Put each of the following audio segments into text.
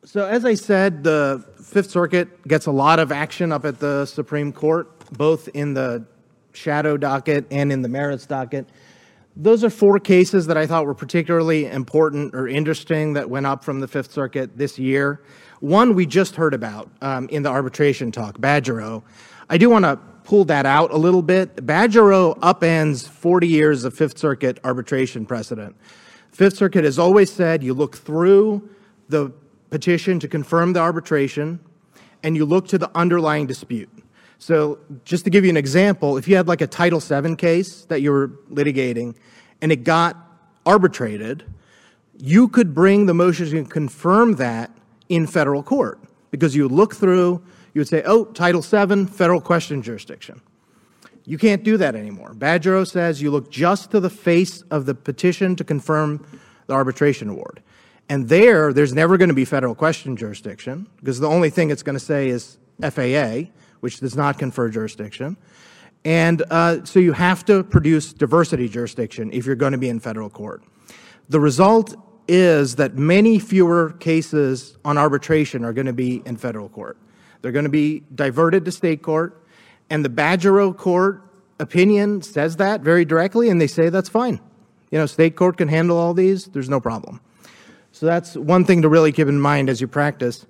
So as I said, the Fifth Circuit gets a lot of action up at the Supreme Court, both in the shadow docket and in the merits docket. Those are 4 cases that I thought were particularly important or interesting that went up from the Fifth Circuit this year. One we just heard about in the arbitration talk, Badgerow. I do want to pull that out a little bit. Badgerow upends 40 years of Fifth Circuit arbitration precedent. Fifth Circuit has always said you look through the petition to confirm the arbitration, and you look to the underlying dispute. So just to give you an example, if you had like a Title VII case that you were litigating and it got arbitrated, you could bring the motion to confirm that in federal court because you would look through, you would say, oh, Title VII, federal question jurisdiction. You can't do that anymore. Badgerow says you look just to the face of the petition to confirm the arbitration award. And there's never going to be federal question jurisdiction because the only thing it's going to say is FAA, which does not confer jurisdiction. And so you have to produce diversity jurisdiction if you're going to be in federal court. The result is that many fewer cases on arbitration are going to be in federal court. They're going to be diverted to state court, and the Badgerow court opinion says that very directly, and they say that's fine. You know, state court can handle all these. There's no problem. So that's one thing to really keep in mind as you practice.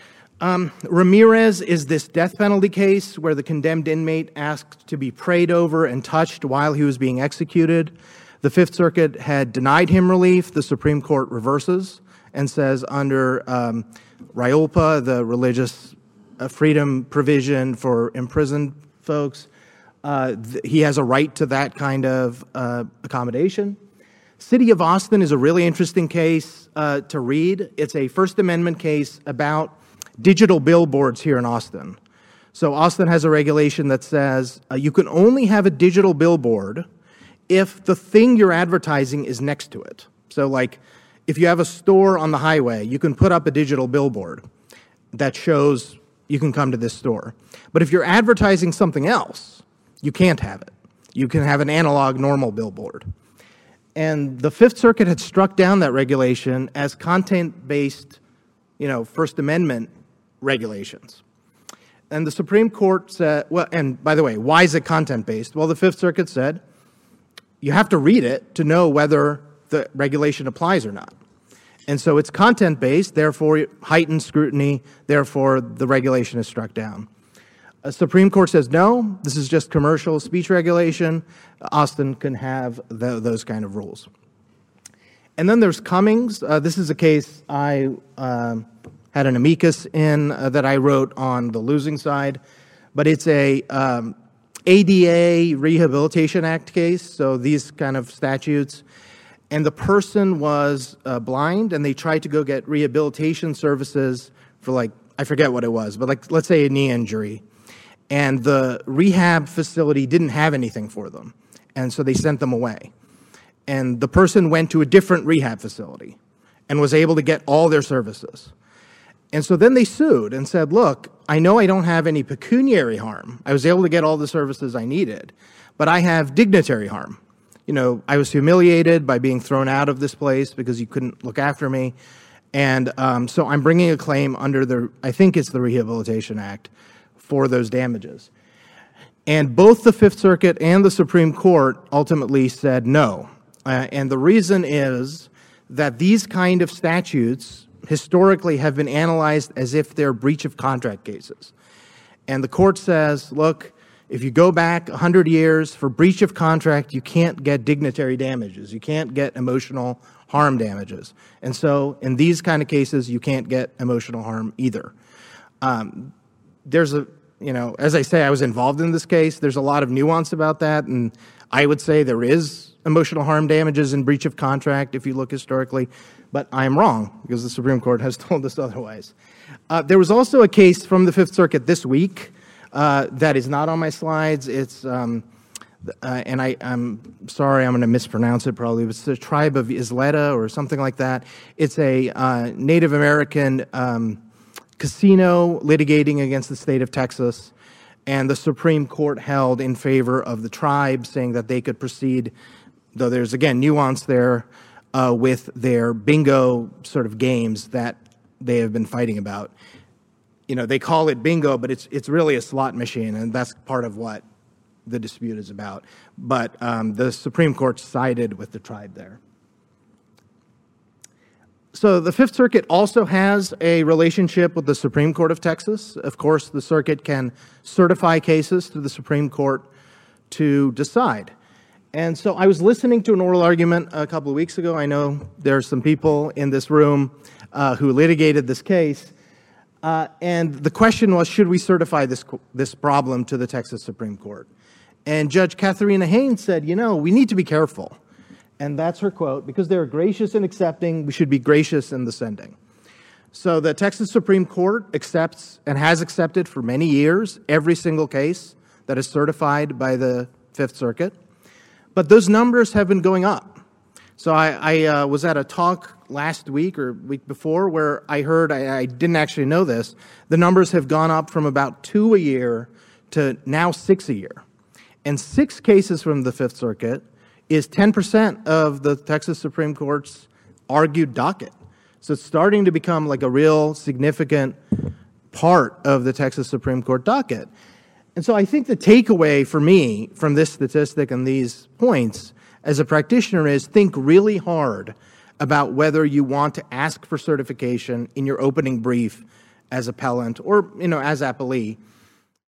Ramirez is this death penalty case where the condemned inmate asked to be prayed over and touched while he was being executed. The Fifth Circuit had denied him relief. The Supreme Court reverses and says under RIOLPA, the religious freedom provision for imprisoned folks, he has a right to that kind of accommodation. City of Austin is a really interesting case to read. It's a First Amendment case about digital billboards here in Austin. So Austin has a regulation that says you can only have a digital billboard if the thing you're advertising is next to it. So like if you have a store on the highway, you can put up a digital billboard that shows you can come to this store. But if you're advertising something else, you can't have it. You can have an analog normal billboard. And the Fifth Circuit had struck down that regulation as content-based, First Amendment regulations. And the Supreme Court said, well, and by the way, why is it content-based? Well, the Fifth Circuit said, you have to read it to know whether the regulation applies or not. And so it's content-based, therefore heightened scrutiny, therefore the regulation is struck down. The Supreme Court says, no, this is just commercial speech regulation. Austin can have those kind of rules. And then there's Cummings. This is a case I had an amicus in that I wrote on the losing side. But it's a ADA Rehabilitation Act case, so these kind of statutes. And the person was blind, and they tried to go get rehabilitation services for I forget what it was, but let's say a knee injury. And the rehab facility didn't have anything for them. And so they sent them away. And the person went to a different rehab facility and was able to get all their services. And so then they sued and said, look, I know I don't have any pecuniary harm. I was able to get all the services I needed, but I have dignitary harm. I was humiliated by being thrown out of this place because you couldn't look after me. And so I'm bringing a claim under I think it's the Rehabilitation Act, for those damages. And both the Fifth Circuit and the Supreme Court ultimately said no. And the reason is that these kind of statutes historically have been analyzed as if they're breach of contract cases. And the court says, look, if you go back 100 years for breach of contract, you can't get dignitary damages. You can't get emotional harm damages. And so in these kind of cases, you can't get emotional harm either. There's as I say, I was involved in this case. There's a lot of nuance about that, and I would say there is emotional harm damages in breach of contract if you look historically, but I am wrong because the Supreme Court has told us otherwise. There was also a case from the Fifth Circuit this week that is not on my slides. It's, and I'm sorry, I'm going to mispronounce it probably. It's the tribe of Isleta or something like that. It's a Native American casino litigating against the state of Texas, and the Supreme Court held in favor of the tribe, saying that they could proceed, though there's, again, nuance there, with their bingo sort of games that they have been fighting about. They call it bingo, but it's really a slot machine, and that's part of what the dispute is about. But the Supreme Court sided with the tribe there. So the Fifth Circuit also has a relationship with the Supreme Court of Texas. Of course, the circuit can certify cases to the Supreme Court to decide. And so I was listening to an oral argument a couple of weeks ago. I know there are some people in this room who litigated this case. And the question was, should we certify this problem to the Texas Supreme Court? And Judge Katharina Haynes said, we need to be careful. And that's her quote, because they're gracious in accepting, we should be gracious in the sending. So the Texas Supreme Court accepts and has accepted for many years every single case that is certified by the Fifth Circuit. But those numbers have been going up. So I was at a talk last week or week before where I heard, I didn't actually know this, the numbers have gone up from about 2 a year to now 6 a year. And 6 cases from the Fifth Circuit is 10% of the Texas Supreme Court's argued docket. So it's starting to become like a real significant part of the Texas Supreme Court docket. And so I think the takeaway for me from this statistic and these points as a practitioner is think really hard about whether you want to ask for certification in your opening brief as appellant or, as appellee.